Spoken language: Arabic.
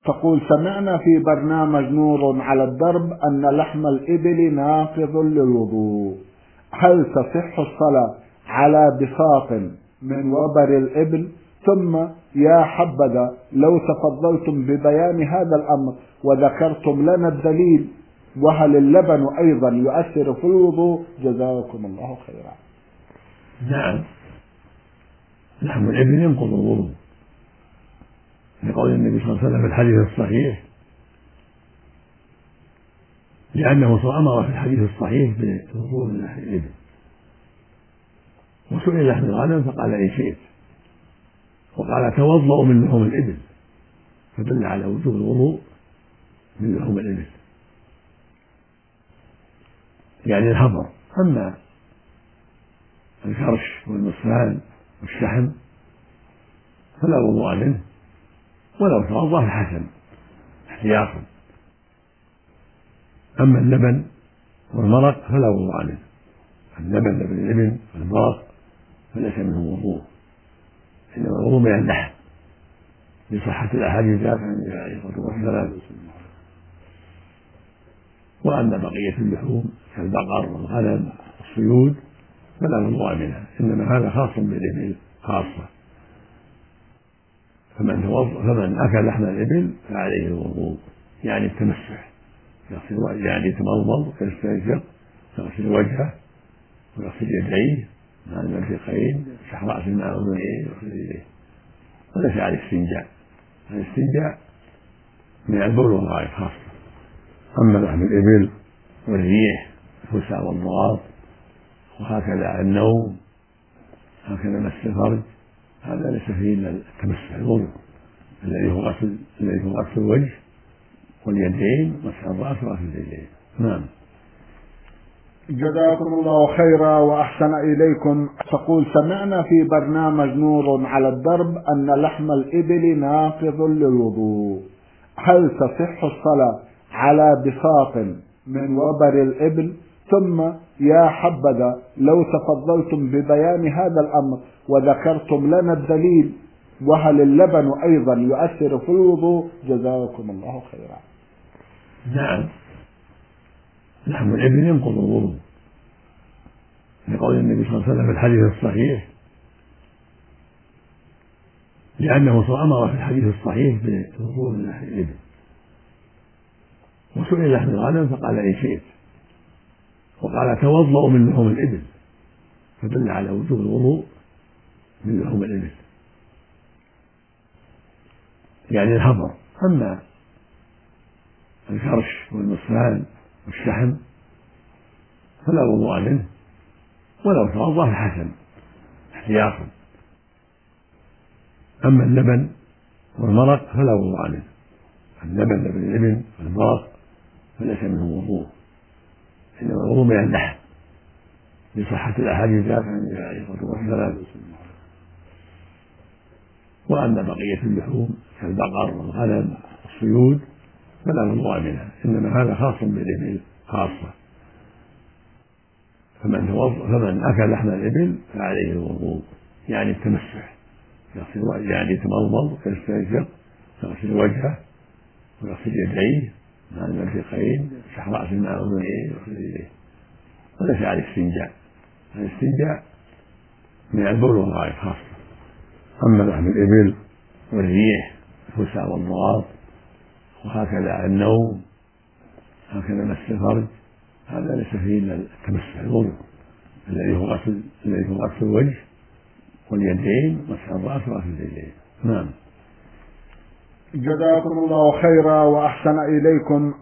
تقول: سمعنا في برنامج نور على الدرب أن لحم الإبل ناقض للوضوء، هل تصح الصلاة على بساط من وبر الإبل؟ ثم يا حبذا لو تفضلتم ببيان هذا الأمر وذكرتم لنا الدليل، وهل اللبن أيضا يؤثر في الوضوء؟ جزاكم الله خيرا. نعم، لحم الإبل ينقض الوضوء لقول النبي صلى الله عليه وسلم في الحديث الصحيح، لأنه أمر في الحديث الصحيح بالوضوء من لحم الإبل، وسئل لحم الغنم فقال إن شئت، وقال توضأوا من لحوم الإبل، فدل على وجوب الوضوء من لحوم الإبل يعني الهبر. أما الكرش والمصفان والشحم فلا وضوء منه، ولو توضأ فحسن احتياطا. أما اللبن والمرق فلا وضوء منه، اللبن لبن الإبل والمرق فليس منه وضوء، إنما الوضوء من اللحم لصحة الأحاديث ذات عن النبي عليه الصلاة والسلام. وأما بقية اللحوم كالبقر والغنم والصيود فلا وضوء منها، إنما هذا خاص بالإبل خاصة. فمن أكل لحم الإبل فعليه الوضوء، يعني التمسح، يعني يتمضمض ويستنشق، يغسل وجهه ويغسل يديه مع المرفقين، يمسح رأسه مع أذنيه ويغسل يديه، وليس عليه استنجاء، الاستنجاء من البول والغائط خاصة. أما لحم الإبل والريح الفسا والضغط وهكذا النوم، هكذا مس الفرج، هذا ليس فيه إلا التمسح الوضوء الذي هو غسل الوجه واليدين ومسح الرأس وغسل اليدين. نعم. جزاكم الله خيرا وأحسن إليكم. تقول: سمعنا في برنامج نور على الدرب أن لحم الإبل ناقض للوضوء، هل تصح الصلاة على بساط من وبر الإبل؟ ثم يا حبذا لو تفضلتم ببيان هذا الأمر وذكرتم لنا الدليل، وهل اللبن أيضا يؤثر في الوضوء؟ جزاكم الله خيرا. نعم، لحم الإبل ينقض الوضوء لقول النبي صلى الله عليه وسلم في الحديث الصحيح، لأنه أمر في الحديث الصحيح بالوضوء من لحم الإبل، وسئل لحم الغنم فقال إن شئت، وقال توضأوا من لحوم الإبل، فدل على وجوب الوضوء من لحوم الإبل يعني الهبر. أما الكرش والمصفان والشحم فلا وضوء منه، ولو توضأ فحسن احتياطا. أما اللبن والمرق فلا وضوء منه، اللبن لبن الإبل والمرق فليس منه وضوء، إنما الوضوء من اللحم لصحة الأحاديث ذات عن النبي عليه الصلاة والسلام. وأما بقية اللحوم كالبقر والغنم والصيود فلا وضوء منها، إنما هذا خاص بالإبل خاصة. فمن أكل لحم الإبل فعليه الوضوء، يعني التمسح، يعني يتمضمض ويستنشق، يغسل وجهه ويغسل يديه مع المرفقين، يمسح رأسه مع أذنيه ويغسل يديه، وليس عليه استنجاء، الاستنجاء من البول والغائط خاصة. أما لحم الإبل والريح الفسا والضغط وهكذا النوم، هكذا مس الفرج، هذا ليس فيه إلا التمسح الوضوء الذي هو غسل الوجه واليدين ومسح الرأس وغسل اليدين. نعم. جزاكم الله خيرا وأحسن إليكم.